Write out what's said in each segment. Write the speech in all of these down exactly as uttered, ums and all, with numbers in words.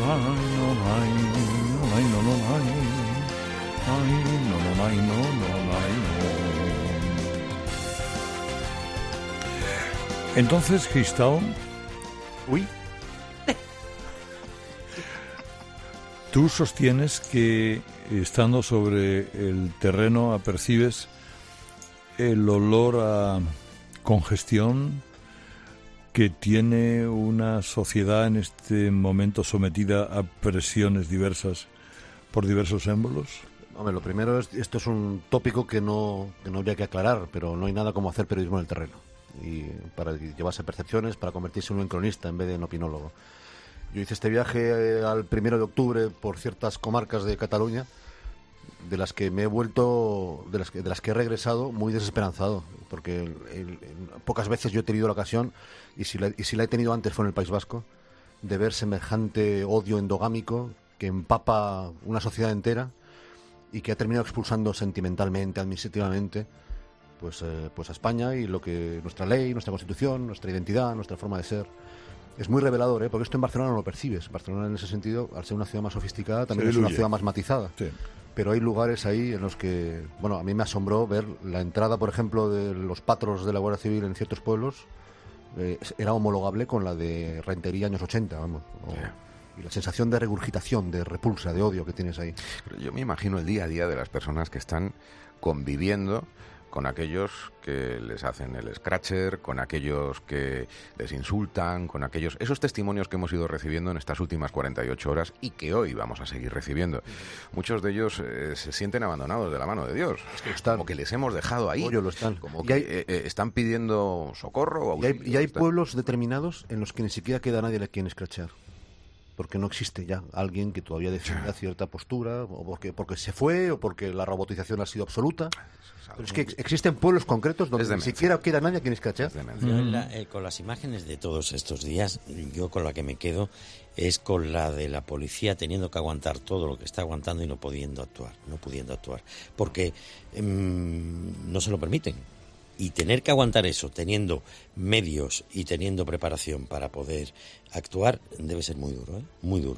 Entonces, Cristau, uy, tú sostienes que estando sobre el terreno apercibes el olor a congestión que tiene una sociedad en este momento sometida a presiones diversas por diversos émbolos. Hombre, lo primero es, esto es un tópico que no, que no habría que aclarar, pero no hay nada como hacer periodismo en el terreno. Y para llevarse percepciones, para convertirse uno en cronista en vez de en opinólogo. Yo hice este viaje eh, al primero de octubre por ciertas comarcas de Cataluña, de las que me he vuelto, de las que, de las que he regresado muy desesperanzado, porque el, el, el, pocas veces yo he tenido la ocasión, y si la, y si la he tenido antes fue en el País Vasco, de ver semejante odio endogámico que empapa una sociedad entera y que ha terminado expulsando sentimentalmente, administrativamente, pues, eh, pues a España y lo que nuestra ley, nuestra constitución, nuestra identidad, nuestra forma de ser. Es muy revelador, ¿eh? Porque esto en Barcelona no lo percibes. Barcelona, en ese sentido, al ser una ciudad más sofisticada, también es una ciudad más matizada. Sí. Pero hay lugares ahí en los que, bueno, a mí me asombró ver la entrada, por ejemplo, de los patros de la Guardia Civil en ciertos pueblos, eh, era homologable con la de Rentería años ochenta, vamos. O, yeah. Y la sensación de regurgitación, de repulsa, de odio que tienes ahí. Pero yo me imagino el día a día de las personas que están conviviendo con aquellos que les hacen el scratcher, con aquellos que les insultan, con aquellos... Esos testimonios que hemos ido recibiendo en estas últimas cuarenta y ocho horas y que hoy vamos a seguir recibiendo. Muchos de ellos eh, se sienten abandonados de la mano de Dios. Es que están, como que les hemos dejado ahí. Lo están. Como que hay, eh, eh, están pidiendo socorro. Y hay, y hay pueblos determinados en los que ni siquiera queda nadie a quien scratchar. Porque no existe ya alguien que todavía defienda cierta postura, o porque, porque se fue, o porque la robotización ha sido absoluta. Pero es que existen pueblos concretos donde ni siquiera queda nadie a quien escrachar. Eh, con las imágenes de todos estos días, yo con la que me quedo es con la de la policía teniendo que aguantar todo lo que está aguantando y no pudiendo actuar, no pudiendo actuar, porque mmm, no se lo permiten. Y tener que aguantar eso, teniendo medios y teniendo preparación para poder actuar, debe ser muy duro, ¿eh? Muy duro.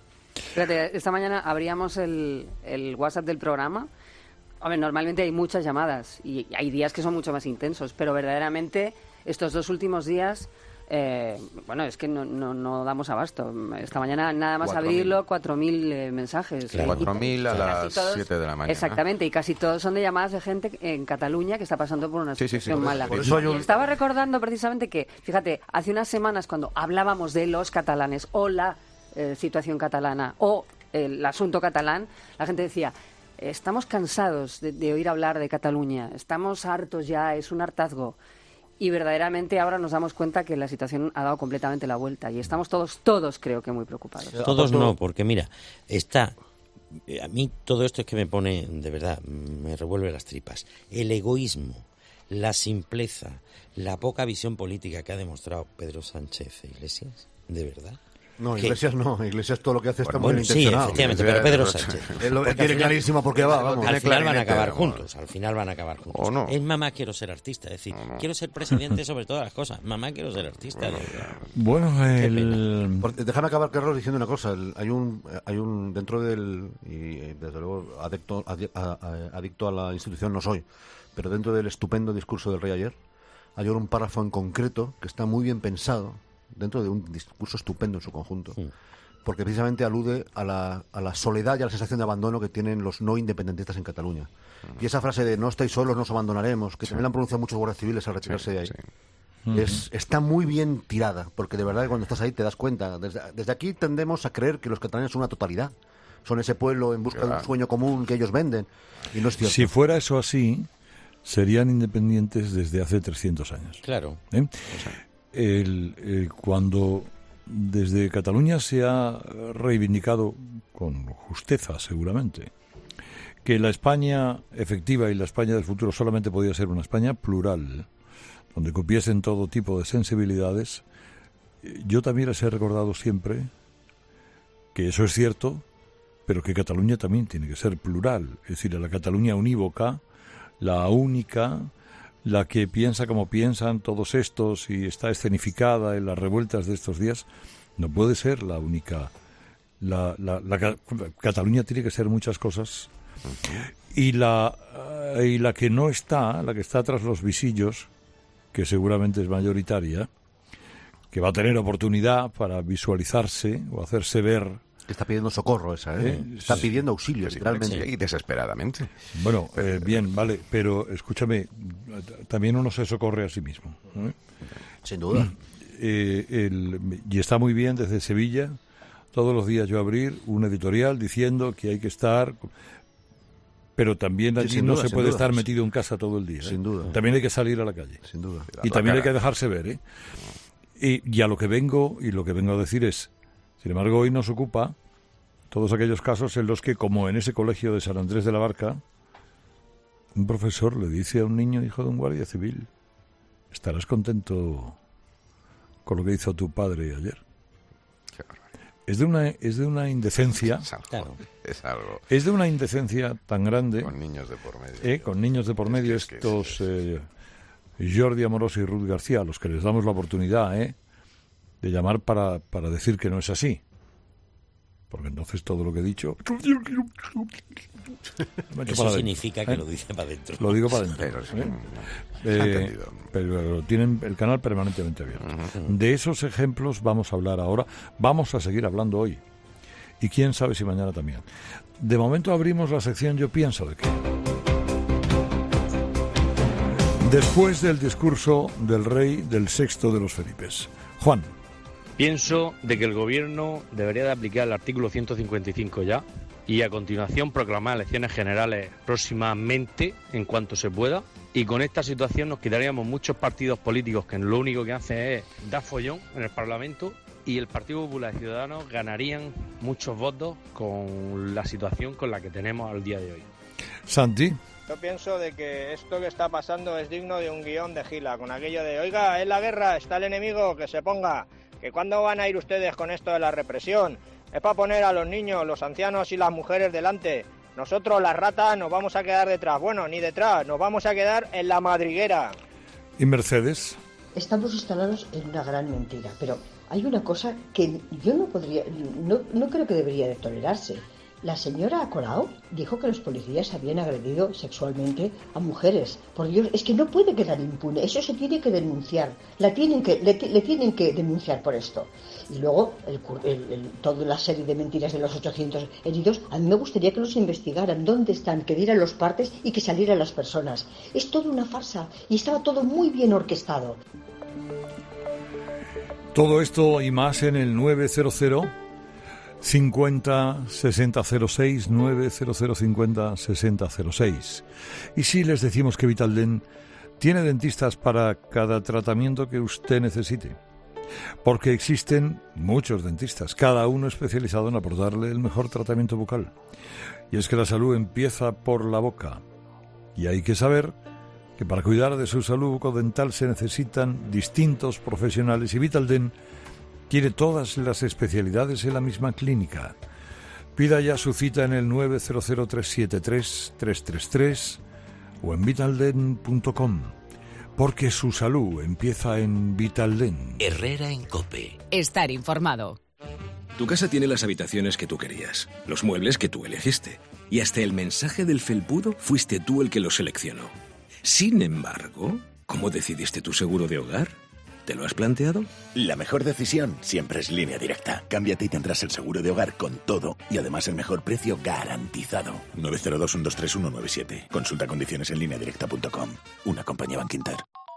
Fíjate, esta mañana abríamos el, el WhatsApp del programa. A ver, normalmente hay muchas llamadas y hay días que son mucho más intensos, pero verdaderamente estos dos últimos días, eh, bueno, es que no, no, no damos abasto. Esta mañana nada más abrirlo, cuatro mil eh, mensajes. Claro. cuatro mil a las siete de la mañana. Exactamente, y casi todos son de llamadas de gente en Cataluña que está pasando por una situación sí, sí, sí, mala. Por eso yo... Estaba recordando precisamente que, fíjate, hace unas semanas cuando hablábamos de los catalanes o la eh, situación catalana o el asunto catalán, la gente decía... Estamos cansados de, de oír hablar de Cataluña, estamos hartos ya, es un hartazgo. Y verdaderamente ahora nos damos cuenta que la situación ha dado completamente la vuelta y estamos todos, todos creo que muy preocupados. Todos no, porque mira, está... A mí todo esto es que me pone, de verdad, me revuelve las tripas. El egoísmo, la simpleza, la poca visión política que ha demostrado Pedro Sánchez e Iglesias, de verdad. No, Iglesias no, Iglesias todo lo que hace está bueno, muy bueno, bien intencionado. Sí, efectivamente, pero Pedro Sánchez. Él lo tiene clarísimo porque va, vamos. Al final van a acabar juntos, al final van a acabar juntos. ¿O no? Es mamá quiero ser artista, es decir, no, no. quiero ser presidente sobre todas las cosas. Mamá quiero ser artista. Bueno, bueno el... Déjame acabar, Carlos, diciendo una cosa. El, hay un hay un dentro del, y desde luego adicto, adicto a la institución no soy, pero dentro del estupendo discurso del rey ayer, hay un párrafo en concreto que está muy bien pensado, dentro de un discurso estupendo en su conjunto. Sí. Porque precisamente alude a la, a la soledad y a la sensación de abandono que tienen los no independentistas en Cataluña. Y esa frase de no estáis solos, nos abandonaremos, que sí. también la han pronunciado muchos guardias civiles al retirarse sí, de ahí, sí. es, está muy bien tirada, porque de verdad cuando estás ahí te das cuenta. Desde, desde aquí tendemos a creer que los catalanes son una totalidad, son ese pueblo en busca claro. de un sueño común que ellos venden, y no es cierto. Si fuera eso así, serían independientes desde hace trescientos años. Claro. ¿Eh? O sea. el, el, cuando... Desde Cataluña se ha reivindicado, con justeza seguramente, que la España efectiva y la España del futuro solamente podía ser una España plural, donde cupiesen todo tipo de sensibilidades. Yo también les he recordado siempre que eso es cierto, pero que Cataluña también tiene que ser plural, es decir, la Cataluña unívoca, la única... la que piensa como piensan todos estos y está escenificada en las revueltas de estos días, no puede ser la única La, la, la, la Cataluña tiene que ser muchas cosas. Y la, y la que no está, la que está tras los visillos, que seguramente es mayoritaria, que va a tener oportunidad para visualizarse o hacerse ver. Está pidiendo socorro esa, ¿eh? ¿Eh? Está pidiendo auxilio, literalmente. Y desesperadamente. Bueno, eh, bien, vale, pero escúchame, también uno se socorre a sí mismo, ¿eh? Sin duda. Eh, el, y está muy bien desde Sevilla, todos los días yo abrir un editorial diciendo que hay que estar... Pero también allí sí, no duda, se puede duda. estar metido en casa todo el día, ¿eh? Sin duda. También hay que salir a la calle. Sin duda. Y también hay que dejarse ver, ¿eh? Y, y a lo que vengo, y lo que vengo a decir es, sin embargo, hoy nos ocupa todos aquellos casos en los que, como en ese colegio de San Andrés de la Barca, un profesor le dice a un niño hijo de un guardia civil, estarás contento con lo que hizo tu padre ayer. Es de una es de una indecencia. Es algo, Claro. es algo. Es de una indecencia tan grande. Con niños de por medio. Eh, con niños de por medio, Es que- es que- estos eh, Jordi Amorós y Ruth García, a los que les damos la oportunidad eh, de llamar para, para decir que no es así. Porque entonces todo lo que he dicho... me echo Eso para significa adentro, que ¿eh? lo dice para adentro. Lo digo para adentro. Pero sí, ¿eh? se ha Eh, entendido. pero tienen el canal permanentemente abierto. De esos ejemplos vamos a hablar ahora. Vamos a seguir hablando hoy. Y quién sabe si mañana también. De momento abrimos la sección Yo pienso de qué. Después del discurso del rey del sexto de los Felipes. Juan. Pienso de que el gobierno debería de aplicar el artículo ciento cincuenta y cinco ya y a continuación proclamar elecciones generales próximamente en cuanto se pueda, y con esta situación nos quitaríamos muchos partidos políticos que lo único que hacen es dar follón en el Parlamento, y el Partido Popular y Ciudadanos ganarían muchos votos con la situación con la que tenemos al día de hoy. Santi. Yo pienso de que esto que está pasando es digno de un guión de Gila, con aquello de, oiga, es la guerra, está el enemigo, que se ponga, que cuándo van a ir ustedes con esto de la represión, es para poner a los niños, los ancianos y las mujeres delante, nosotros las ratas nos vamos a quedar detrás, bueno, ni detrás, nos vamos a quedar en la madriguera. ¿Y Mercedes? Estamos instalados en una gran mentira, pero hay una cosa que yo no podría, no, no creo que debería de tolerarse. La señora Colau dijo que los policías habían agredido sexualmente a mujeres. Por Dios, es que no puede quedar impune. Eso se tiene que denunciar. La tienen que, le, le tienen que denunciar por esto. Y luego, el, el, el, toda la serie de mentiras de los ochocientos heridos, a mí me gustaría que los investigaran. ¿Dónde están? Que dieran los partes y que salieran las personas. Es toda una farsa. Y estaba todo muy bien orquestado. Todo esto y más en el nueve cero cero cincuenta sesenta cero seis, nueve cero cero cincuenta sesenta cero seis. Y si les decimos que Vitaldent tiene dentistas para cada tratamiento que usted necesite, porque existen muchos dentistas, cada uno especializado en aportarle el mejor tratamiento bucal. Y es que la salud empieza por la boca, y hay que saber que para cuidar de su salud bucodental se necesitan distintos profesionales, y Vitaldent tiene todas las especialidades en la misma clínica. Pida ya su cita en el nueve cero cero tres siete tres tres tres tres o en vitaldent punto com, porque su salud empieza en Vitaldent. Herrera en COPE. Estar informado. Tu casa tiene las habitaciones que tú querías, los muebles que tú elegiste, y hasta el mensaje del felpudo fuiste tú el que lo seleccionó. Sin embargo, ¿cómo decidiste tu seguro de hogar? ¿Te lo has planteado? La mejor decisión siempre es Línea Directa. Cámbiate y tendrás el seguro de hogar con todo y además el mejor precio garantizado. nueve cero dos, uno dos tres, uno nueve siete. Consulta condiciones en línea directa punto com. Una compañía Bankinter.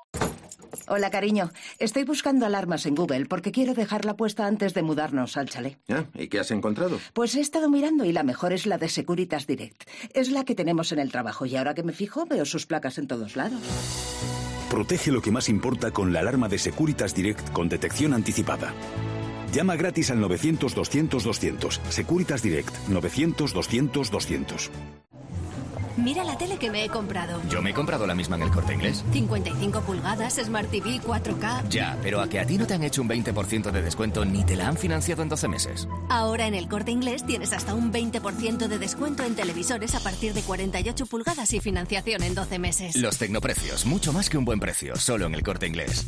Hola, cariño. Estoy buscando alarmas en Google porque quiero dejarla puesta antes de mudarnos al chalet. ¿Ah? ¿Y qué has encontrado? Pues he estado mirando y la mejor es la de Securitas Direct. Es la que tenemos en el trabajo y ahora que me fijo veo sus placas en todos lados. Protege lo que más importa con la alarma de Securitas Direct con detección anticipada. Llama gratis al novecientos, doscientos, doscientos. Securitas Direct, novecientos, doscientos, doscientos. Mira la tele que me he comprado. Yo me he comprado la misma en el Corte Inglés. cincuenta y cinco pulgadas, Smart T V, cuatro K. Ya, pero a que a ti no te han hecho un veinte por ciento de descuento ni te la han financiado en doce meses. Ahora en el Corte Inglés tienes hasta un veinte por ciento de descuento en televisores a partir de cuarenta y ocho pulgadas y financiación en doce meses. Los tecnoprecios, mucho más que un buen precio, solo en el Corte Inglés.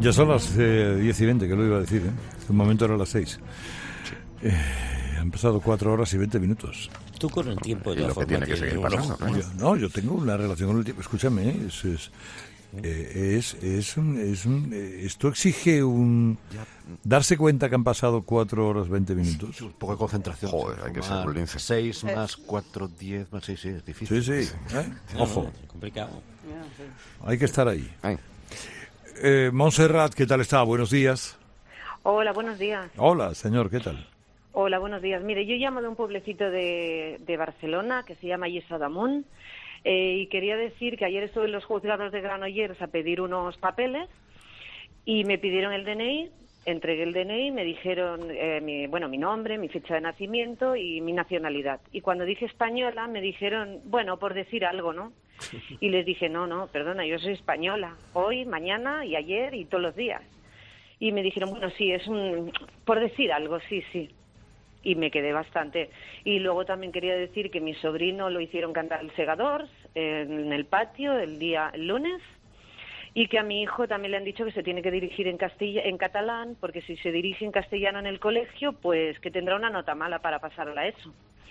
Ya son las eh, diez y veinte, que lo iba a decir, ¿eh? En un momento eran las seis. Eh, han pasado cuatro horas y veinte minutos. Tú con el tiempo... Y lo que tiene que seguir pasando, ¿no? Yo, no, yo tengo una relación con el tiempo. Escúchame, ¿eh? es, es, eh, es, es, un, es un... eh, esto exige un... darse cuenta que han pasado cuatro horas veinte minutos. Un poco de concentración. Joder, hay que ser un lince. seis más cuatro, diez más seis, sí, es difícil. Sí, sí. ¿eh? Ojo. Es complicado. Hay que estar ahí. Ay. Eh, Montserrat, ¿qué tal está? Buenos días. Hola, buenos días. Hola, señor, ¿qué tal? Hola, buenos días. Mire, yo llamo de un pueblecito de, de Barcelona que se llama Lliçà d'Amunt eh, y quería decir que ayer estuve en los juzgados de Granollers a pedir unos papeles y me pidieron el D N I, entregué el D N I, me dijeron, eh, mi, bueno, mi nombre, mi fecha de nacimiento y mi nacionalidad. Y cuando dije española me dijeron, bueno, por decir algo, ¿no? Y les dije, no, no, perdona, yo soy española, hoy, mañana y ayer y todos los días. Y me dijeron, bueno, sí, es un... por decir algo, sí, sí. Y me quedé bastante. Y luego también quería decir que mi sobrino lo hicieron cantar el segador en el patio el día el lunes y que a mi hijo también le han dicho que se tiene que dirigir en castilla, en catalán, porque si se dirige en castellano en el colegio, pues que tendrá una nota mala para pasar a la ESO.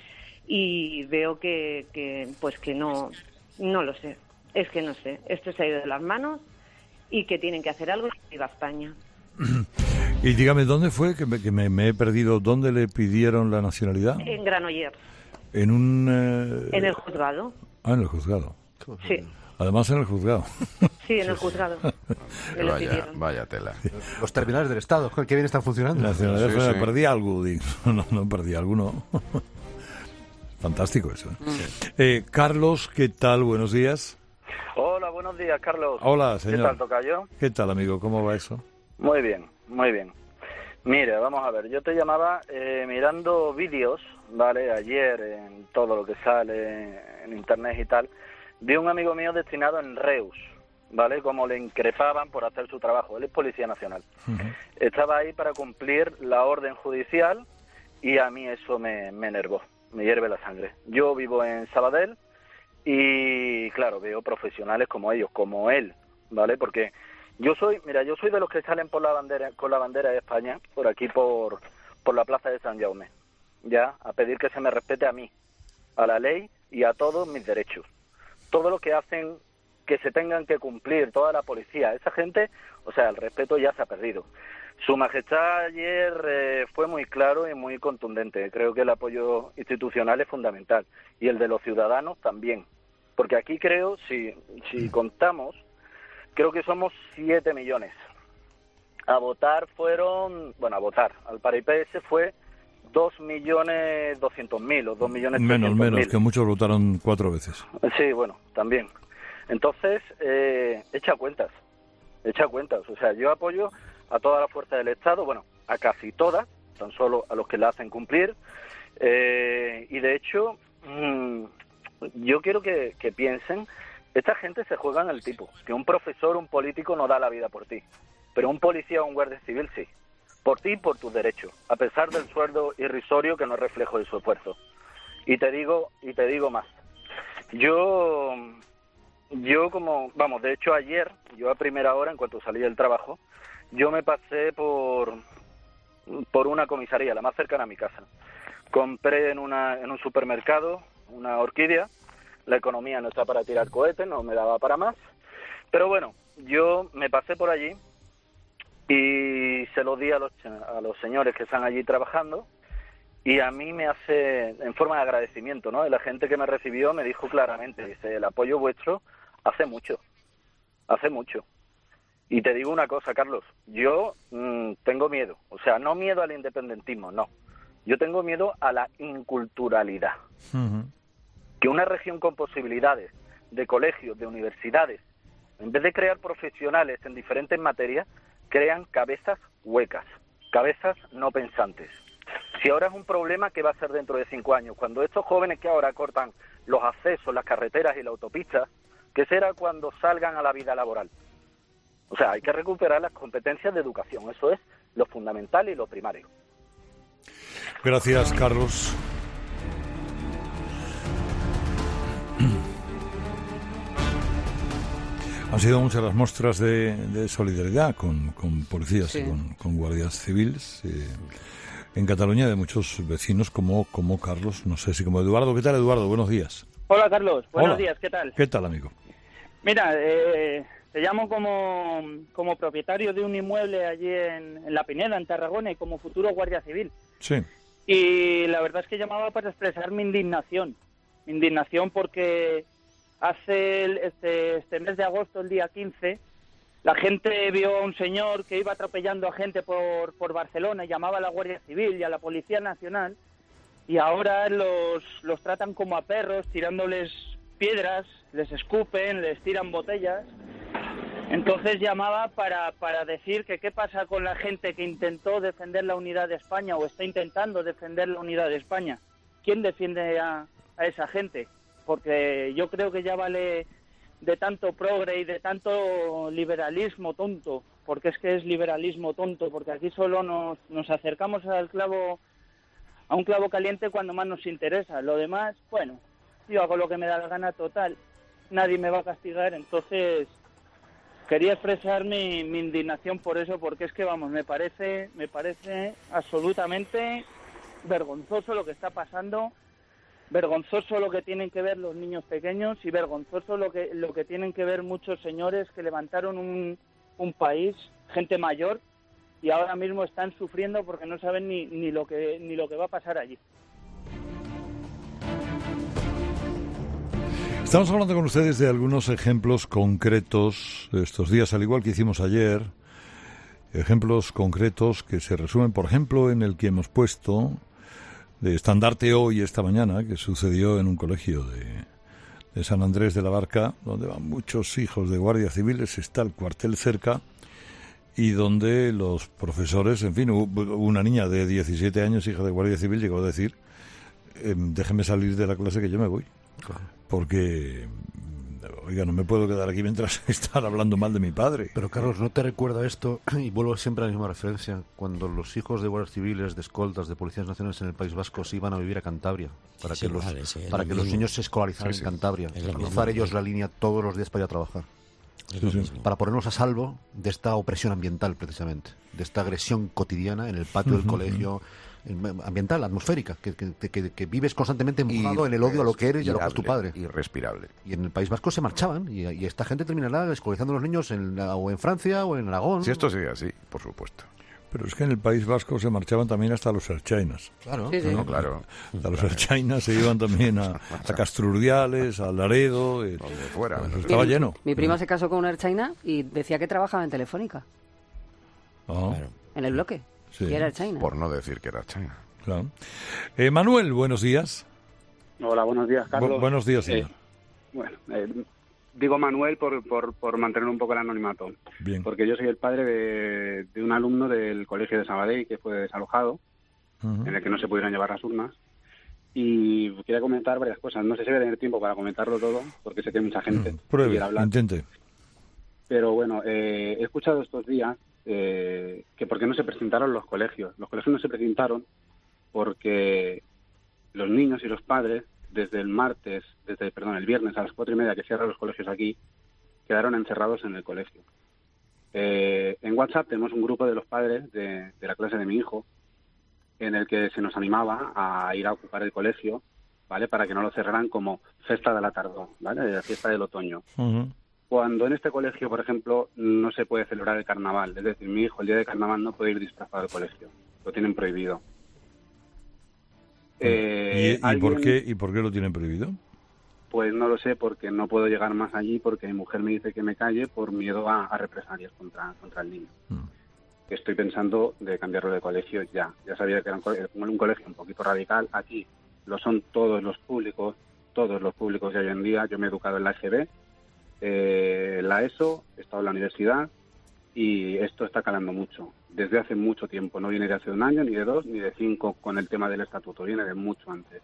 Y veo que, que pues que no... No lo sé, es que no sé. Esto se ha ido de las manos y que tienen que hacer algo y viva España. Y dígame, ¿dónde fue? Que me, que me, me he perdido. ¿Dónde le pidieron la nacionalidad? En Granollers. En un... Eh... En el juzgado. Ah, en el juzgado. Sí. Además en el juzgado. Sí, en el juzgado. Me lo Vaya, pidieron. vaya tela. Los terminales del Estado, joder, qué bien están funcionando. La nacionalidad Sí, fue, sí. perdí algo. Digo. No, no perdí alguno. Fantástico eso. ¿eh? Eh, Carlos, ¿qué tal? Buenos días. Hola, buenos días, Carlos. Hola, señor. ¿Qué tal, tocayo? ¿Qué tal, amigo? ¿Cómo va eso? Muy bien, muy bien. Mira, vamos a ver, yo te llamaba eh, mirando vídeos, ¿vale? Ayer en todo lo que sale en internet y tal, vi un amigo mío destinado en Reus, ¿vale? Como le increpaban por hacer su trabajo. Él es Policía Nacional. Uh-huh. Estaba ahí para cumplir la orden judicial y a mí eso me, me enervó. Me hierve la sangre. Yo vivo en Sabadell y, claro, veo profesionales como ellos, como él, ¿vale? Porque yo soy, mira, yo soy de los que salen por la bandera, con la bandera de España, por aquí, por, por la plaza de San Jaume, ya, a pedir que se me respete a mí, a la ley y a todos mis derechos. Todo lo que hacen que se tengan que cumplir, toda la policía, esa gente, o sea, el respeto ya se ha perdido. Su Majestad ayer eh, fue muy claro y muy contundente. Creo que el apoyo institucional es fundamental y el de los ciudadanos también. Porque aquí creo, si, si contamos, creo que somos siete millones. A votar fueron, bueno, a votar, al para I P S fue dos millones doscientos mil o dos millones trescientos mil. Menos, menos, que muchos votaron cuatro veces. Sí, bueno, también. Entonces, eh, echa cuentas, echa cuentas. O sea, yo apoyo a toda la fuerza del Estado, bueno, a casi todas, tan solo a los que la hacen cumplir. Eh, y de hecho, mmm, yo quiero que, que piensen, esta gente se juega en el tipo, que un profesor, un político no da la vida por ti, pero un policía o un guardia civil sí, por ti y por tus derechos, a pesar del sueldo irrisorio que no es reflejo de su esfuerzo. Y te digo, y te digo más, yo, yo como, vamos, de hecho ayer, yo a primera hora, en cuanto salí del trabajo, yo me pasé por, por una comisaría, la más cercana a mi casa. Compré en, una, en un supermercado una orquídea. La economía no está para tirar cohetes, no me daba para más. Pero bueno, yo me pasé por allí y se lo di a los, a los señores que están allí trabajando y a mí me hace, en forma de agradecimiento, ¿no? Y la gente que me recibió me dijo claramente, dice, el apoyo vuestro hace mucho, hace mucho. Y te digo una cosa, Carlos, yo mmm, tengo miedo, o sea, no miedo al independentismo, no. Yo tengo miedo a la inculturalidad. Uh-huh. Que una región con posibilidades de colegios, de universidades, en vez de crear profesionales en diferentes materias, crean cabezas huecas, cabezas no pensantes. Si ahora es un problema, ¿qué va a ser dentro de cinco años? Cuando estos jóvenes que ahora cortan los accesos, las carreteras y la autopista, ¿qué será cuando salgan a la vida laboral? O sea, hay que recuperar las competencias de educación. Eso es lo fundamental y lo primario. Gracias, Carlos. Han sido muchas las muestras de, de solidaridad con, con policías sí. y con, con guardias civiles eh, en Cataluña, de muchos vecinos como, como Carlos, no sé si como Eduardo. ¿Qué tal, Eduardo? Buenos días. Hola, Carlos. Buenos Hola. días. ¿Qué tal? ¿Qué tal, amigo? Mira, eh, te llamo como, como propietario de un inmueble allí en, en La Pineda, en Tarragona, y como futuro guardia civil. Sí. Y la verdad es que llamaba para expresar mi indignación. Mi indignación porque hace el, este, este mes de agosto, el día quince, la gente vio a un señor que iba atropellando a gente por, por Barcelona y llamaba a la Guardia Civil y a la Policía Nacional, y ahora los, los tratan como a perros, tirándoles piedras, les escupen, les tiran botellas. Entonces llamaba para, para decir que qué pasa con la gente que intentó defender la unidad de España o está intentando defender la unidad de España. ¿Quién defiende a, a esa gente? Porque yo creo que ya vale de tanto progre y de tanto liberalismo tonto, porque es que es liberalismo tonto, porque aquí solo nos, nos acercamos al clavo, a un clavo caliente cuando más nos interesa. Lo demás, bueno, yo hago lo que me da la gana, total, nadie me va a castigar. Entonces quería expresar mi, mi indignación por eso, porque es que, vamos, me parece, me parece absolutamente vergonzoso lo que está pasando. Vergonzoso lo que tienen que ver los niños pequeños y vergonzoso lo que lo que tienen que ver muchos señores que levantaron un, un país, gente mayor, y ahora mismo están sufriendo porque no saben ni, ni lo que ni lo que va a pasar allí. Estamos hablando con ustedes de algunos ejemplos concretos estos días, al igual que hicimos ayer, ejemplos concretos que se resumen, por ejemplo, en el que hemos puesto de estandarte hoy, esta mañana, que sucedió en un colegio de, de San Andrés de la Barca, donde van muchos hijos de guardias civiles, está el cuartel cerca, y donde los profesores, en fin, una niña de diecisiete años, hija de guardia civil, llegó a decir, eh, déjeme salir de la clase que yo me voy, porque, oiga, no me puedo quedar aquí mientras están hablando mal de mi padre. Pero, Carlos, ¿no te recuerda esto? Y vuelvo siempre a la misma referencia. Cuando los hijos de guardias civiles, de escoltas, de policías nacionales en el País Vasco se iban a vivir a Cantabria para sí, que, los, vale, sí, para que los niños se escolarizaran sí, sí. en Cantabria, Es lo cruzar mismo. ellos la línea todos los días para ir a trabajar. Es lo mismo. Para ponernos a salvo de esta opresión ambiental, precisamente, de esta agresión cotidiana en el patio del colegio, ambiental, atmosférica, que, que, que, que vives constantemente mojado en el odio a lo que eres y a lo que es tu padre. Irrespirable. Y en el País Vasco se marchaban, y, y esta gente terminará escolarizando a los niños en, o en Francia o en Aragón. Si esto sigue así, por supuesto. Pero es que en el País Vasco se marchaban también hasta los erchainas. Claro. Sí, sí. No, claro. A los erchainas se iban también a, a Castrurdiales, a Laredo. Eh, Donde fuera. eso estaba Mi- lleno. Mi prima se casó con una erchaina y decía que trabajaba en Telefónica, Ah, Claro. en el bloque. sí, Y era erchaina. Por no decir que era China. claro. Eh, Manuel, buenos días. Hola, buenos días, Carlos. Bu- buenos días, señor. Eh, bueno, eh, digo Manuel por, por, por mantener un poco el anonimato. Bien. Porque yo soy el padre de, de un alumno del colegio de Sabadell que fue desalojado, Ujú. en el que no se pudieron llevar las urnas. Y quería comentar varias cosas. No sé si voy a tener tiempo para comentarlo todo, porque sé que hay mucha gente que Pruebe, quiere hablar. intente. Pero bueno, eh, he escuchado estos días eh, que por qué no se presentaron los colegios. Los colegios no se presentaron porque los niños y los padres, desde el martes, desde perdón, el viernes a las cuatro y media que cierran los colegios aquí, quedaron encerrados en el colegio. Eh, en WhatsApp tenemos un grupo de los padres de, de la clase de mi hijo, en el que se nos animaba a ir a ocupar el colegio, ¿vale? Para que no lo cerraran como festa de la tardor, ¿vale? De la fiesta del otoño. Ujú. Cuando en este colegio, por ejemplo, no se puede celebrar el carnaval, es decir, mi hijo el día de carnaval no puede ir disfrazado al colegio, lo tienen prohibido. Eh, ¿Y, y por alguien- qué, ¿Y por qué lo tienen prohibido? Pues no lo sé, porque no puedo llegar más allí, porque mi mujer me dice que me calle por miedo a, a represalias contra, contra el niño. Que estoy pensando de cambiarlo de colegio ya. Ya sabía que era un, co- un colegio un poquito radical. Aquí lo son todos los públicos, todos los públicos de hoy en día. Yo me he educado en la E G B, eh, en la ESO, he estado en la universidad y esto está calando mucho. Desde hace mucho tiempo, no viene de hace un año, ni de dos, ni de cinco con el tema del estatuto, viene de mucho antes.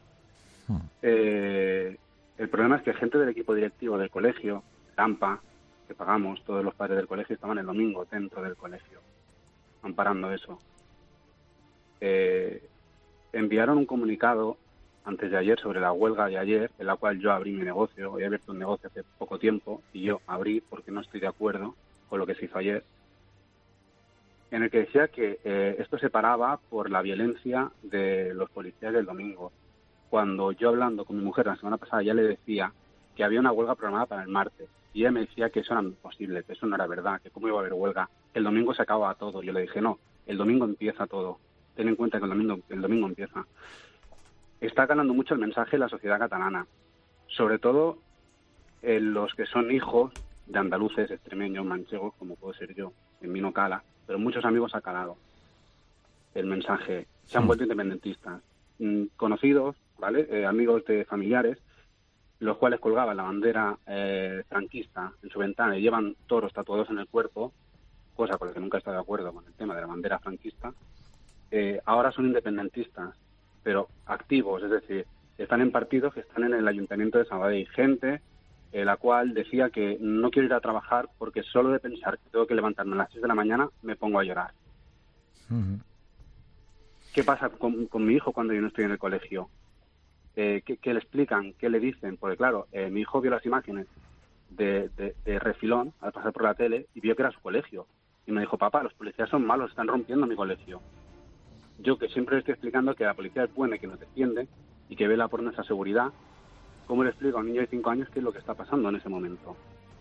Eh, el problema es que gente del equipo directivo del colegio, Campa, que pagamos, todos los padres del colegio estaban el domingo dentro del colegio, amparando eso. Eh, enviaron un comunicado antes de ayer sobre la huelga de ayer, en la cual yo abrí mi negocio. He abierto un negocio hace poco tiempo y yo abrí porque no estoy de acuerdo con lo que se hizo ayer, en el que decía que eh, esto se paraba por la violencia de los policías del domingo. Cuando yo, hablando con mi mujer la semana pasada, ya le decía que había una huelga programada para el martes, y ella me decía que eso era imposible, que eso no era verdad, que cómo iba a haber huelga, que el domingo se acababa todo. Yo le dije, no, el domingo empieza todo, ten en cuenta que el domingo, el domingo empieza. Está ganando mucho el mensaje en la sociedad catalana, sobre todo en los que son hijos de andaluces, extremeños, manchegos, como puedo ser yo. En mí no cala, pero muchos amigos ha calado el mensaje. Se han vuelto independentistas. Mm, conocidos, ¿vale? Eh, amigos de familiares, los cuales colgaban la bandera eh, franquista en su ventana y llevan toros tatuados en el cuerpo, cosa con la que nunca he estado de acuerdo con el tema de la bandera franquista. Eh, ahora son independentistas, pero activos, es decir, están en partidos que están en el Ayuntamiento de Sabadell. Gente eh, la cual decía que no quiero ir a trabajar porque solo de pensar que tengo que levantarme a las seis de la mañana me pongo a llorar. Uh-huh. ¿Qué pasa con, con mi hijo cuando yo no estoy en el colegio? Eh, ¿qué, ¿Qué le explican? ¿Qué le dicen? Porque claro, eh, mi hijo vio las imágenes de, de, de refilón al pasar por la tele y vio que era su colegio. Y me dijo, papá, los policías son malos, están rompiendo mi colegio. Yo, que siempre le estoy explicando que la policía es buena y que nos defiende y que vela por nuestra seguridad, ¿cómo le explico a un niño de cinco años qué es lo que está pasando en ese momento?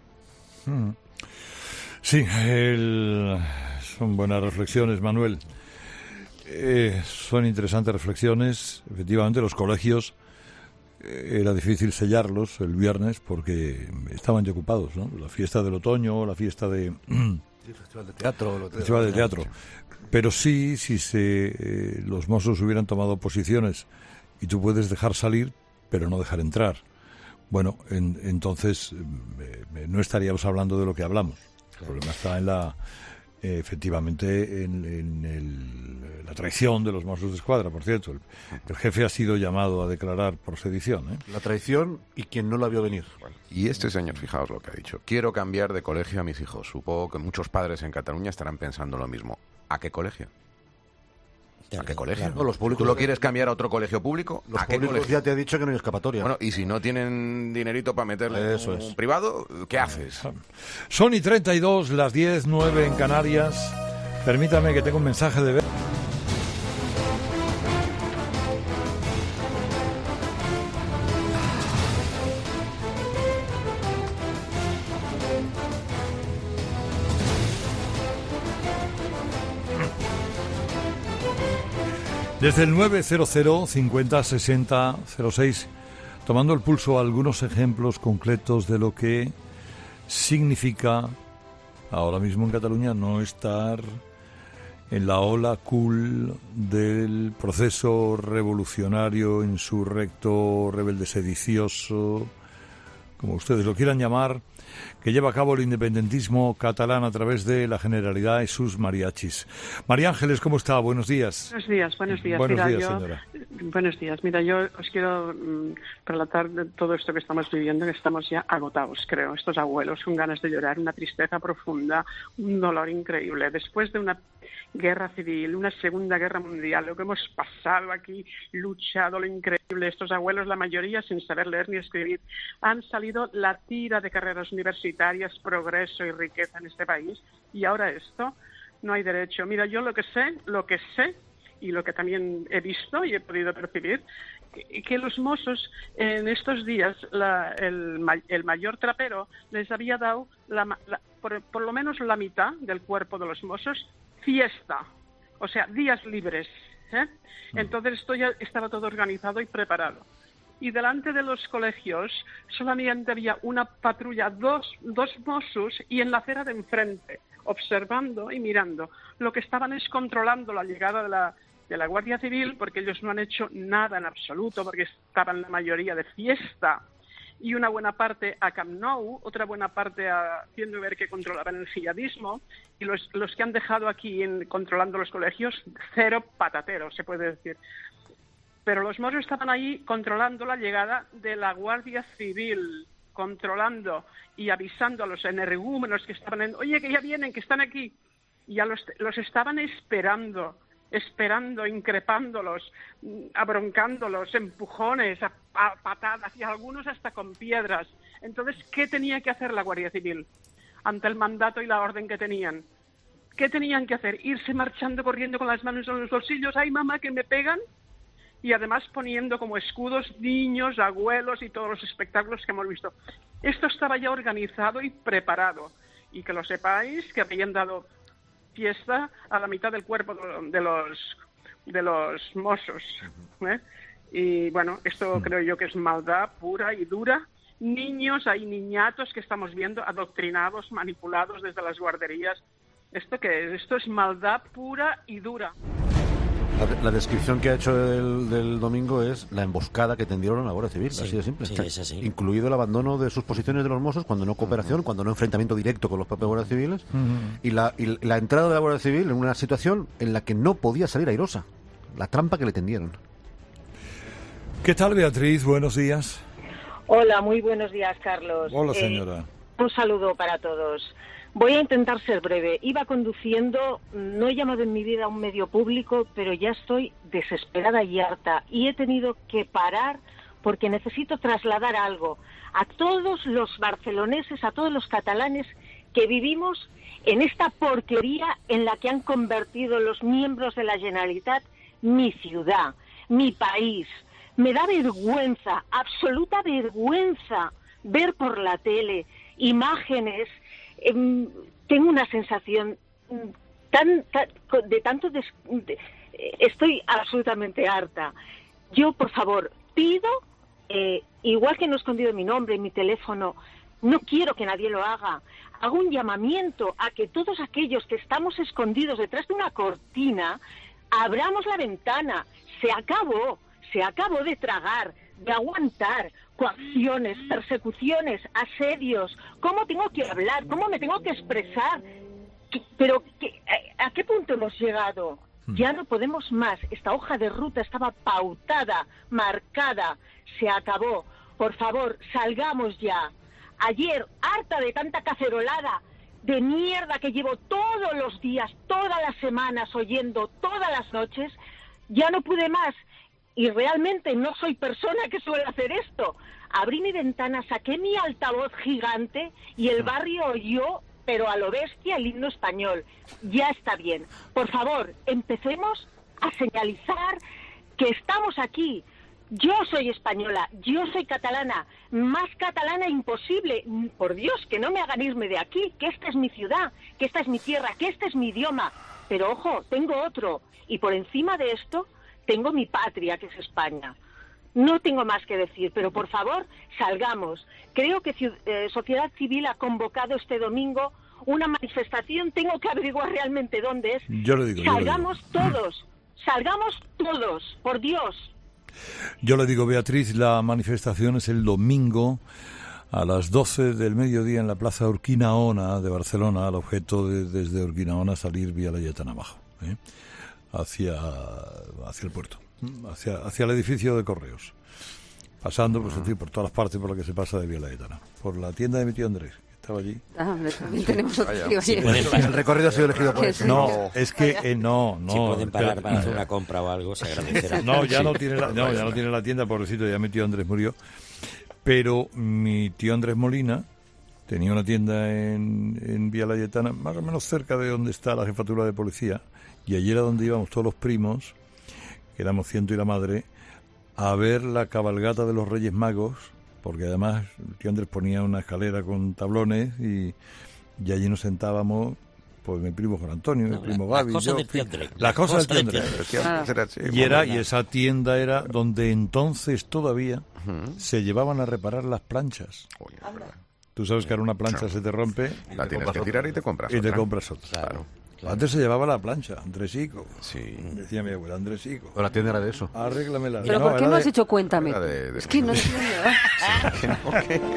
Sí, el... son buenas reflexiones, Manuel. Eh, son interesantes reflexiones. Efectivamente, los colegios eh, era difícil sellarlos el viernes porque estaban ya ocupados, ¿no? La fiesta del otoño, la fiesta de... el festival de teatro. Lo el festival de teatro. Pero sí, si se, eh, los Mossos hubieran tomado posiciones y tú puedes dejar salir, pero no dejar entrar, bueno, en, entonces eh, no estaríamos hablando de lo que hablamos. El problema está en la... Eh, efectivamente en, en el, la traición de los Mossos de Escuadra, por cierto. El, el jefe ha sido llamado a declarar por sedición. ¿eh? La traición y quien no la vio venir. Bueno, y este señor, fijaos lo que ha dicho. Quiero cambiar de colegio a mis hijos. Supongo que muchos padres en Cataluña estarán pensando lo mismo. ¿A qué colegio? ¿A qué colegio? Claro, los públicos, ¿Tú lo quieres cambiar a otro colegio público? Los ¿A qué públicos colegio? ya te he dicho que no hay escapatoria. Bueno, y si no tienen dinerito para meterle Eso un es. privado, ¿qué haces? Son y treinta y dos, las diez, nueve en Canarias. Permítame que tenga un mensaje de ver. Desde el nueve cero cero cincuenta sesenta cero seis, tomando el pulso a algunos ejemplos concretos de lo que significa ahora mismo en Cataluña no estar en la ola cool del proceso revolucionario, insurrecto, rebelde sedicioso, como ustedes lo quieran llamar, que lleva a cabo el independentismo catalán a través de la Generalidad y sus mariachis. María Ángeles, ¿cómo está? Buenos días. Buenos días, buenos días. Buenos Mira, días, yo, señora. Buenos días. Mira, yo os quiero mm, relatar de todo esto que estamos viviendo, que estamos ya agotados, creo. Estos abuelos con ganas de llorar, una tristeza profunda, un dolor increíble. Después de una guerra civil, una segunda guerra mundial, lo que hemos pasado aquí, luchado, lo increíble. Estos abuelos, la mayoría sin saber leer ni escribir, han salido la tira de carreras universitarias, progreso y riqueza en este país. Y ahora esto, no hay derecho. Mira, yo lo que sé, lo que sé y lo que también he visto y he podido percibir, que, que los Mossos en estos días, la, el, el mayor trapero les había dado la, la, por, por lo menos la mitad del cuerpo de los Mossos fiesta, o sea, días libres. ¿eh? Entonces esto ya estaba todo organizado y preparado. Y delante de los colegios solamente había una patrulla, dos, dos Mossos, y en la acera de enfrente, observando y mirando. Lo que estaban es controlando la llegada de la, de la Guardia Civil, porque ellos no han hecho nada en absoluto, porque estaban la mayoría de fiesta. Y una buena parte a Camp Nou, otra buena parte a, haciendo ver que controlaban el jihadismo, y los, los que han dejado aquí en, controlando los colegios, cero patatero, se puede decir. Pero los Mossos estaban ahí controlando la llegada de la Guardia Civil, controlando y avisando a los energúmenos que estaban en, oye, que ya vienen, que están aquí. Y ya los, los estaban esperando. esperando, increpándolos, abroncándolos, empujones, a, a patadas y algunos hasta con piedras. Entonces, ¿qué tenía que hacer la Guardia Civil ante el mandato y la orden que tenían? ¿Qué tenían que hacer? ¿Irse marchando, corriendo con las manos en los bolsillos? ¡Ay, mamá, que me pegan! Y además poniendo como escudos niños, abuelos y todos los espectáculos que hemos visto. Esto estaba ya organizado y preparado. Y que lo sepáis, que habían dado fiesta a la mitad del cuerpo de los de los mozos, ¿eh? Y bueno, esto creo yo que es maldad pura y dura. Niños, hay niñatos que estamos viendo adoctrinados, manipulados desde las guarderías. ¿Esto qué es? Esto es maldad pura y dura. La, la descripción que ha hecho del, del domingo es la emboscada que tendieron a la Guardia Civil, Sí, así de simple. sí, es así. Incluido el abandono de sus posiciones de los mozos, cuando no cooperación, uh-huh. cuando no enfrentamiento directo con los propios guardias civiles, uh-huh. y, la, y la entrada de la Guardia Civil en una situación en la que no podía salir airosa. La trampa que le tendieron. ¿Qué tal, Beatriz? Buenos días. Hola, muy buenos días, Carlos. Hola, señora. Eh, un saludo para todos. Voy a intentar ser breve. Iba conduciendo, no he llamado en mi vida a un medio público, pero ya estoy desesperada y harta. Y he tenido que parar porque necesito trasladar algo a todos los barceloneses, a todos los catalanes que vivimos en esta porquería en la que han convertido los miembros de la Generalitat mi ciudad, mi país. Me da vergüenza, absoluta vergüenza, ver por la tele imágenes. Eh, tengo una sensación tan, tan de tanto des, de, eh, estoy absolutamente harta. Yo, por favor, pido, eh, igual que no he escondido mi nombre, mi teléfono, no quiero que nadie lo haga. Hago un llamamiento a que todos aquellos que estamos escondidos detrás de una cortina, abramos la ventana. Se acabó, se acabó de tragar, de aguantar coacciones, persecuciones, asedios. ¿Cómo tengo que hablar? ¿Cómo me tengo que expresar? Pero ¿a qué punto hemos llegado? Ya no podemos más. Esta hoja de ruta estaba pautada, marcada. Se acabó. Por favor, salgamos ya. Ayer, harta de tanta cacerolada de mierda que llevo todos los días, todas las semanas oyendo, todas las noches, ya no pude más. Y realmente no soy persona que suele hacer esto. Abrí mi ventana, saqué mi altavoz gigante y el barrio oyó, pero a lo bestia, el himno español. Ya está bien. Por favor, empecemos a señalizar que estamos aquí. Yo soy española, yo soy catalana, más catalana imposible. Por Dios, que no me hagan irme de aquí, que esta es mi ciudad, que esta es mi tierra, que este es mi idioma. Pero ojo, tengo otro. Y por encima de esto, tengo mi patria, que es España. No tengo más que decir, pero por favor, salgamos. Creo que eh, Sociedad Civil ha convocado este domingo una manifestación. Tengo que averiguar realmente dónde es. Yo le digo, salgamos yo le digo. todos, salgamos todos, por Dios. Yo le digo, Beatriz, la manifestación es el domingo a las doce del mediodía en la Plaza Urquinaona de Barcelona, al objeto de desde Urquinaona salir vía Laietana abajo, ¿eh? hacia, hacia el puerto, hacia, hacia el edificio de Correos, pasando pues, en fin, por todas las partes por las que se pasa de vía Laietana, por la tienda de mi tío Andrés, que estaba allí. Ah, también tenemos otro tío. Sí, el recorrido ha sido elegido por eso. No, es que eh, no, no. Si pueden parar pero, para hacer una compra o algo, se agradecerá. No, ya no tiene la, no, ya no tiene la tienda, pobrecito, ya mi tío Andrés murió. Pero mi tío Andrés Molina tenía una tienda en, en Vía Laietana, más o menos cerca de donde está la jefatura de policía, y allí era donde íbamos todos los primos, que éramos ciento y la madre, a ver la cabalgata de los Reyes Magos, porque además el tío Andrés ponía una escalera con tablones y, y allí nos sentábamos, pues mi primo Juan Antonio, no, mi primo la, Gaby, las cosas yo, del tío Andrés. Las cosas del tío Andrés. Ah. Y, era, y esa tienda era donde entonces todavía uh-huh. se llevaban a reparar las planchas. Oye, tú sabes que ahora una plancha no. se te rompe. La tienes que tirar y te compras y otra. Y te compras otra. Claro. Claro. Antes se llevaba la plancha, Andresico. Sí. Decía mi abuela, Andresico. O la tienda era de eso. Arréglamela. Pero no, ¿por qué no has de... hecho cuéntame? De, de... Es que no entiendo.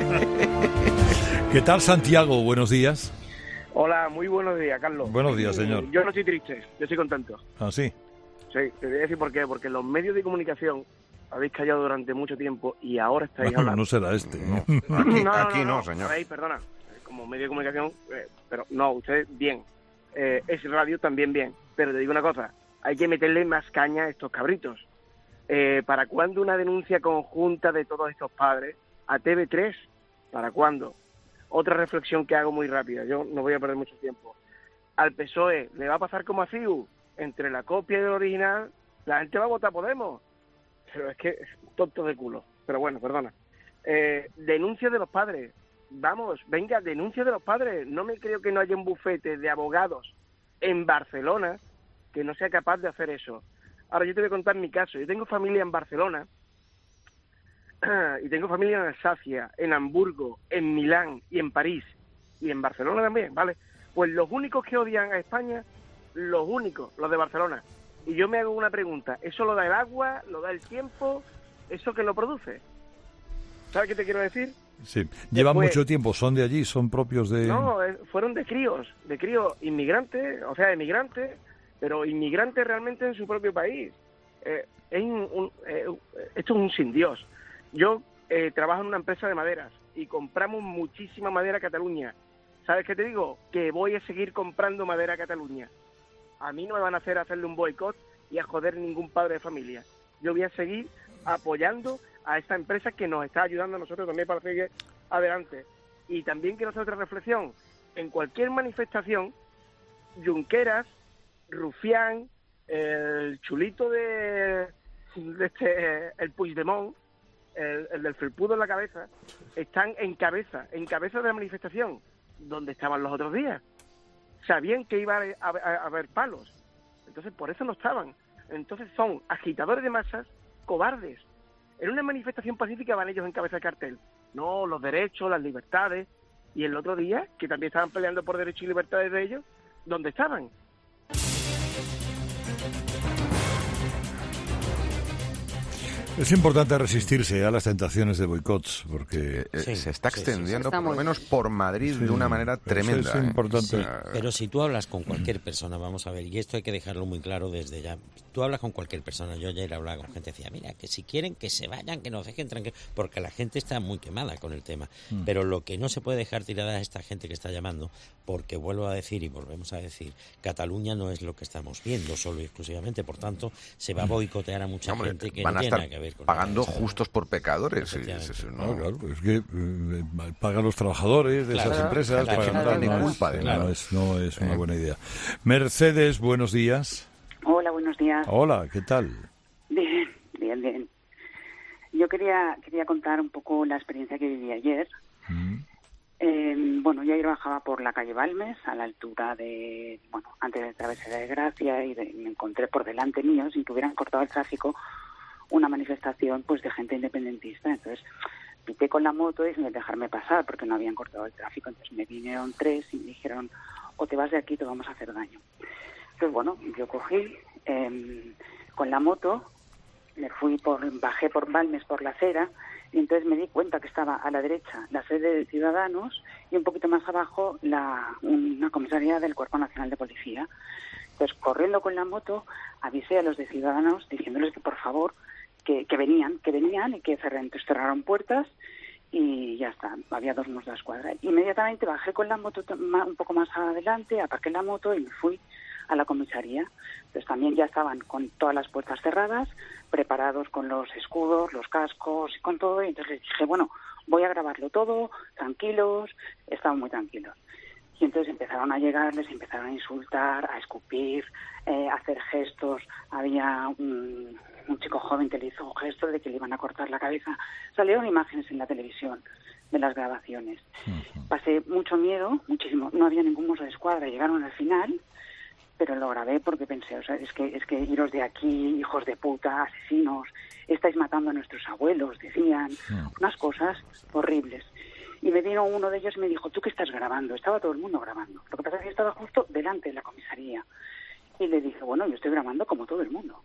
¿Qué tal, Santiago? Buenos días. Hola, muy buenos días, Carlos. Buenos días, señor. Yo no estoy triste, yo estoy contento. ¿Ah, sí? Sí, te voy a decir por qué. Porque los medios de comunicación habéis callado durante mucho tiempo y ahora estáis bueno, hablando. No será este, ¿no? Aquí no, no, aquí no, no señor. Sabéis, perdona, como medio de comunicación, eh, pero no, usted bien. Eh, es radio también bien. Pero te digo una cosa, hay que meterle más caña a estos cabritos. Eh, ¿Para cuándo una denuncia conjunta de todos estos padres a T V tres? ¿Para cuándo? Otra reflexión que hago muy rápida, yo no voy a perder mucho tiempo. Al P S O E le va a pasar como a C I U, entre la copia y el original, la gente va a votar Podemos. Pero es que es tonto de culo. Pero bueno, perdona. Eh, denuncia de los padres. Vamos, venga, denuncia de los padres. No me creo que no haya un bufete de abogados en Barcelona que no sea capaz de hacer eso. Ahora, yo te voy a contar mi caso. Yo tengo familia en Barcelona y tengo familia en Alsacia, en Hamburgo, en Milán y en París. Y en Barcelona también, ¿vale? Pues los únicos que odian a España, los únicos, los de Barcelona. Y yo me hago una pregunta. ¿Eso lo da el agua? ¿Lo da el tiempo? ¿Eso que lo produce? ¿Sabes qué te quiero decir? Sí. Llevan Después, mucho tiempo, son de allí, son propios de... No, eh, fueron de críos, de críos inmigrantes, o sea, emigrantes, pero inmigrantes realmente en su propio país. Eh, es un, un, eh, esto es un sin Dios. Yo eh, trabajo en una empresa de maderas y compramos muchísima madera a Cataluña. ¿Sabes qué te digo? Que voy a seguir comprando madera a Cataluña. A mí no me van a hacer hacerle un boicot y a joder ningún padre de familia. Yo voy a seguir apoyando a esta empresa que nos está ayudando a nosotros también para seguir adelante. Y también quiero hacer otra reflexión. En cualquier manifestación, Junqueras, Rufián, el chulito de, de este, el Puigdemont, el, el del felpudo en la cabeza, están en cabeza, en cabeza de la manifestación, donde estaban los otros días. Sabían que iba a, a, a haber palos, entonces por eso no estaban. Entonces son agitadores de masas, cobardes. En una manifestación pacífica van ellos en cabeza de cartel. No, los derechos, las libertades. Y el otro día, que también estaban peleando por derechos y libertades de ellos, ¿dónde estaban? Es importante resistirse a las tentaciones de boicots, porque sí, se está extendiendo, sí, sí. por lo menos por Madrid, sí, de una manera tremenda. Es importante. Sí, pero si tú hablas con cualquier persona, vamos a ver, y esto hay que dejarlo muy claro desde ya. Tú hablas con cualquier persona. Yo ayer hablaba con gente, decía, mira, que si quieren que se vayan, que nos dejen tranquilos, porque la gente está muy quemada con el tema. Mm. Pero lo que no se puede dejar tirada es esta gente que está llamando, porque vuelvo a decir y volvemos a decir, Cataluña no es lo que estamos viendo solo y exclusivamente, por tanto, se va a boicotear a mucha Hombre, gente que no tiene nada que ver con pagando justos por pecadores. Sí, sí, no, no, claro, es que eh, pagan los trabajadores de claro, esas empresas. Claro, para claro, no tiene no culpa de es, nada. No es, no es una buena idea. Mercedes, buenos días. Hola, buenos días. Hola, ¿qué tal? Bien, bien, bien. Yo quería quería contar un poco la experiencia que viví ayer. Mm. Eh, bueno, yo ayer bajaba por la calle Balmes, a la altura de, bueno, antes de Travesera de Gracia, y de, me encontré por delante mío, sin que hubieran cortado el tráfico, una manifestación pues de gente independentista. Entonces pité con la moto y sin dejarme pasar porque no habían cortado el tráfico. Entonces me vinieron tres y me dijeron, o te vas de aquí, te vamos a hacer daño. Entonces bueno, yo cogí eh, con la moto, me fui por, bajé por Balmes por la acera y entonces me di cuenta que estaba a la derecha la sede de Ciudadanos y un poquito más abajo la, una comisaría del Cuerpo Nacional de Policía. Entonces corriendo con la moto avisé a los de Ciudadanos diciéndoles que por favor que, que venían, que venían y que cerraron, entonces cerraron puertas y ya está, había dos mozos de escuadra. Inmediatamente bajé con la moto un poco más adelante, aparqué la moto y me fui a la comisaría. Entonces también ya estaban con todas las puertas cerradas, preparados con los escudos, los cascos y con todo, y entonces les dije, bueno, voy a grabarlo todo, tranquilos, estaban muy tranquilos. Y entonces empezaron a llegar, les empezaron a insultar, a escupir, eh, a hacer gestos. Había un, un chico joven que le hizo gestos de que le iban a cortar la cabeza. Salieron imágenes en la televisión de las grabaciones. Uh-huh. Pasé mucho miedo, muchísimo. No había ningún mozo de escuadra, llegaron al final, pero lo grabé porque pensé, o sea, es que es que iros de aquí, hijos de puta, asesinos, estáis matando a nuestros abuelos, decían, uh-huh. unas cosas horribles. Y me vino uno de ellos y me dijo, ¿tú qué estás grabando? Estaba todo el mundo grabando. Lo que pasa es que yo estaba justo delante de la comisaría. Y le dije, bueno, yo estoy grabando como todo el mundo.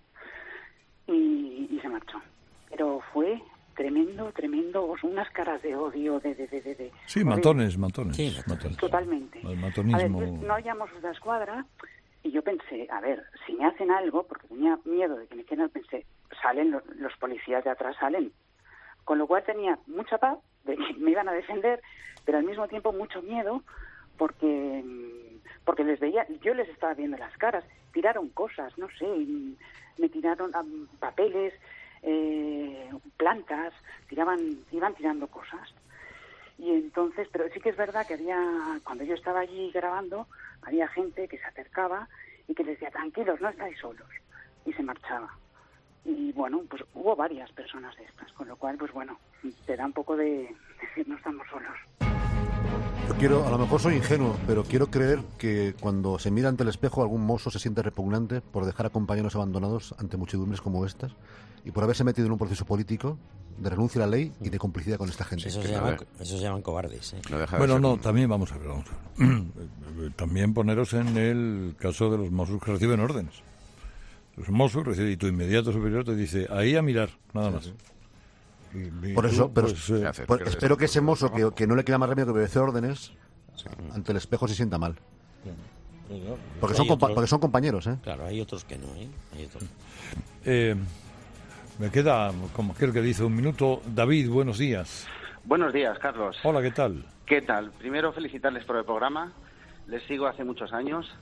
Y, y se marchó. Pero fue tremendo, tremendo, unas caras de odio, de... de, de, de sí, matones, matones. Sí, matones. Totalmente. El matonismo. A ver, no hayamos la escuadra y yo pensé, a ver, si me hacen algo, porque tenía miedo de que me quieran, pensé, salen, los, los policías de atrás salen. Con lo cual tenía mucha paz de que me iban a defender, pero al mismo tiempo mucho miedo porque porque les veía, yo les estaba viendo las caras, tiraron cosas, no sé, me tiraron um, papeles, eh, plantas, tiraban, iban tirando cosas. Y entonces, pero sí que es verdad que había, cuando yo estaba allí grabando, había gente que se acercaba y que les decía, tranquilos, no estáis solos, y se marchaba. Y bueno, pues hubo varias personas de estas, con lo cual, pues bueno, te da un poco de decir, no estamos solos. Yo quiero, a lo mejor soy ingenuo, pero quiero creer que cuando se mira ante el espejo algún mozo se siente repugnante por dejar a compañeros abandonados ante muchedumbres como estas y por haberse metido en un proceso político de renuncia a la ley y de complicidad con esta gente. Eso se llaman, eso se llaman cobardes. ¿eh? No deja de Bueno, ser no, un- también vamos a ver, vamos a ver. También poneros en el caso de los mozos que reciben órdenes. Los mozos reciben y tu inmediato superior te dice, ahí a mirar, nada más. Y- y Por tú, eso, pero pues, eh, por- por- espero que ese mozo que, que no le queda más remedio que obedecer órdenes ante el espejo se sienta mal. Porque son, Hay compa- otros- porque son compañeros, ¿eh? Claro, hay otros que no, ¿eh? Hay otros. eh, me queda, como aquel que dice, un minuto. David, buenos días. Buenos días, Carlos. Hola, ¿qué tal? ¿Qué tal? Primero, felicitarles por el programa. Les sigo hace muchos años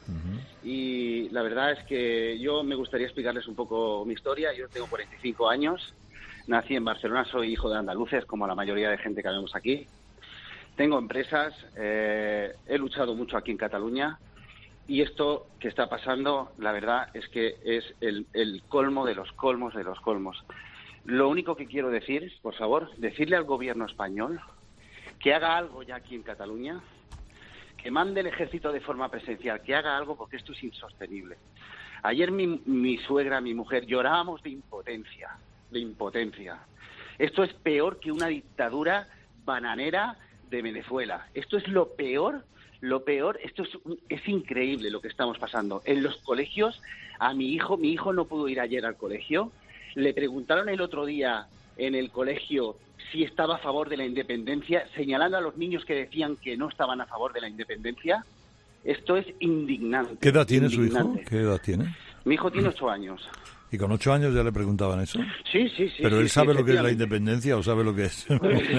y la verdad es que yo me gustaría explicarles un poco mi historia. Yo tengo cuarenta y cinco años, nací en Barcelona, soy hijo de andaluces, como la mayoría de gente que vemos aquí. Tengo empresas, eh, he luchado mucho aquí en Cataluña y esto que está pasando, la verdad es que es el, el colmo de los colmos de los colmos. Lo único que quiero decir, por favor, decirle al gobierno español que haga algo ya aquí en Cataluña, que mande el ejército de forma presencial, que haga algo porque esto es insostenible. Ayer mi, mi suegra, mi mujer, llorábamos de impotencia, de impotencia. Esto es peor que una dictadura bananera de Venezuela. Esto es lo peor, lo peor, esto es, es increíble lo que estamos pasando. En los colegios, a mi hijo, mi hijo no pudo ir ayer al colegio, le preguntaron el otro día en el colegio si estaba a favor de la independencia, señalando a los niños que decían que no estaban a favor de la independencia. Esto es indignante. ¿Qué edad tiene su hijo? indignante. ¿Qué edad tiene? Mi hijo tiene ocho años. ¿Y con ocho años ya le preguntaban eso? Sí, sí, sí. ¿Pero sí, él sí, sabe lo que es la efectivamente. independencia o sabe lo que es?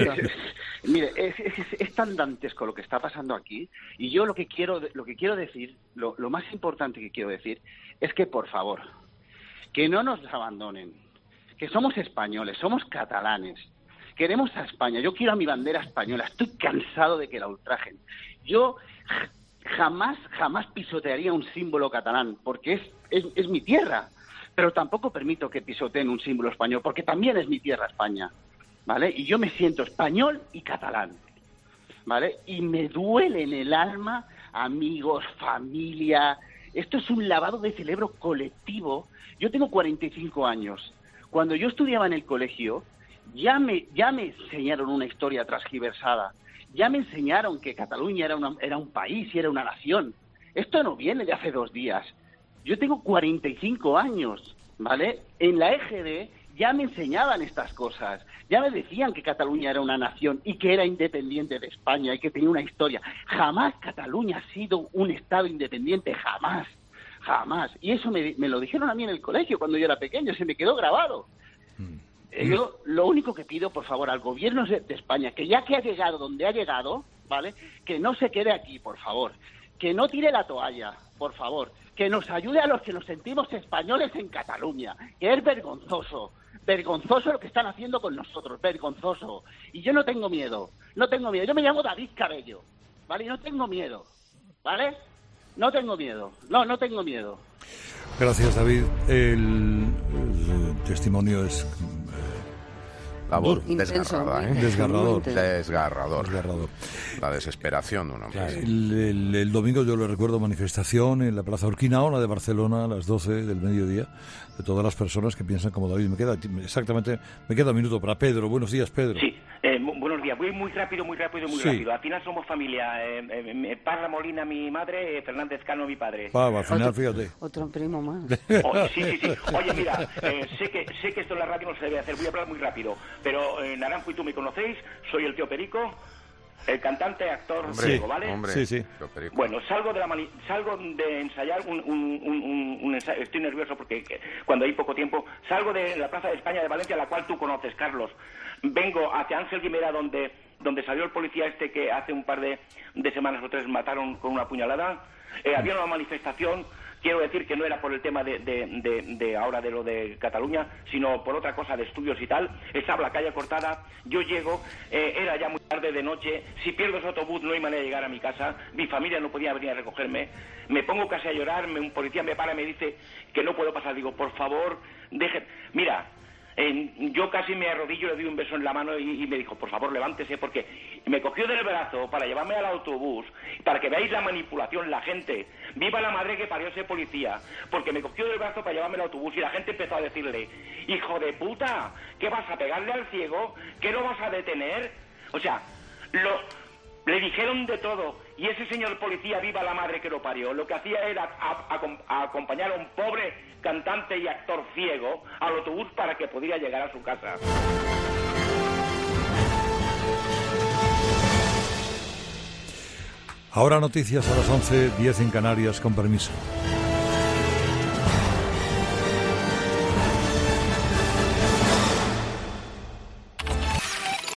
Mire, es, es, es tan dantesco lo que está pasando aquí y yo lo que quiero lo que quiero decir, lo, lo más importante que quiero decir es que, por favor, que no nos abandonen, que somos españoles, somos catalanes, queremos a España, yo quiero a mi bandera española, estoy cansado de que la ultrajen. Yo j- jamás, jamás pisotearía un símbolo catalán porque es, es, es mi tierra, pero tampoco permito que pisoteen un símbolo español porque también es mi tierra España. ¿Vale? Y yo me siento español y catalán, ¿vale? Y me duele en el alma, amigos, familia. Esto es un lavado de cerebro colectivo. Yo tengo cuarenta y cinco años. Cuando yo estudiaba en el colegio, ya me, ya me enseñaron una historia transgiversada. Ya me enseñaron que Cataluña era, una, era un país y era una nación. Esto no viene de hace dos días. Yo tengo cuarenta y cinco años, ¿vale? En la E G D ya me enseñaban estas cosas, ya me decían que Cataluña era una nación y que era independiente de España y que tenía una historia. Jamás Cataluña ha sido un Estado independiente, jamás, jamás. Y eso me, me lo dijeron a mí en el colegio cuando yo era pequeño, se me quedó grabado. Eh, Yo lo único que pido, por favor, al gobierno de de España, que ya que ha llegado donde ha llegado, ¿vale? Que no se quede aquí, por favor. Que no tire la toalla, por favor. Que nos ayude a los que nos sentimos españoles en Cataluña, que es vergonzoso. Vergonzoso lo que están haciendo con nosotros, vergonzoso. Y yo no tengo miedo, no tengo miedo. Yo me llamo David Cabello, ¿vale? Y no tengo miedo, ¿vale? No tengo miedo, no, no tengo miedo. Gracias, David. El, el testimonio es Labor Intenso, desgarrada, ¿eh? Desgarrador. Desgarrador. Desgarrador. La desesperación de un hombre. El, el- el domingo yo le recuerdo manifestación en la Plaza Urquinaona de Barcelona a las doce del mediodía de todas las personas que piensan como David. Me queda exactamente, me queda un minuto para Pedro. Buenos días, Pedro. Sí, eh, bu- buenos días. Voy muy rápido, muy rápido, muy Sí. rápido. Al final somos familia. Eh, eh, Parra Molina, mi madre, eh, Fernández Cano, mi padre. Pa, al final, fíjate. Otro primo más. Oye, sí, sí, sí. Oye, mira, eh, sé que sé que esto en la radio no se debe hacer. Voy a hablar muy rápido. Pero eh, Naranjo y tú me conocéis. Soy el tío Perico, el cantante, actor, Hombre, griego, ¿vale? hombre, Sí, sí. Tío Perico. Bueno, salgo de la mani- salgo de ensayar un, un, un, un- un ensayo. Estoy nervioso porque que- cuando hay poco tiempo salgo de la Plaza de España de Valencia, la cual tú conoces, Carlos. Vengo hacia Ángel Guimera, donde donde salió el policía este que hace un par de, de semanas o tres mataron con una puñalada. Eh, había una manifestación, quiero decir que no era por el tema de, de, de, de ahora de lo de Cataluña, sino por otra cosa de estudios y tal. Estaba la calle cortada, yo llego, eh, era ya muy tarde de noche, si pierdo ese autobús no hay manera de llegar a mi casa, mi familia no podía venir a recogerme, me pongo casi a llorar, me, un policía me para y me dice que no puedo pasar, digo, por favor, deje, mira... Eh, yo casi me arrodillo, le doy un beso en la mano y, y me dijo, por favor, levántese, porque me cogió del brazo para llevarme al autobús, para que veáis la manipulación, la gente. Viva la madre que parió ese policía, porque me cogió del brazo para llevarme al autobús y la gente empezó a decirle, hijo de puta, ¿qué vas a pegarle al ciego? ¿Qué lo vas a detener? O sea, lo... Le dijeron de todo, y ese señor policía, viva la madre que lo parió, lo que hacía era a, a, a acompañar a un pobre cantante y actor ciego al autobús para que pudiera llegar a su casa. Ahora noticias a las once, diez en Canarias, con permiso.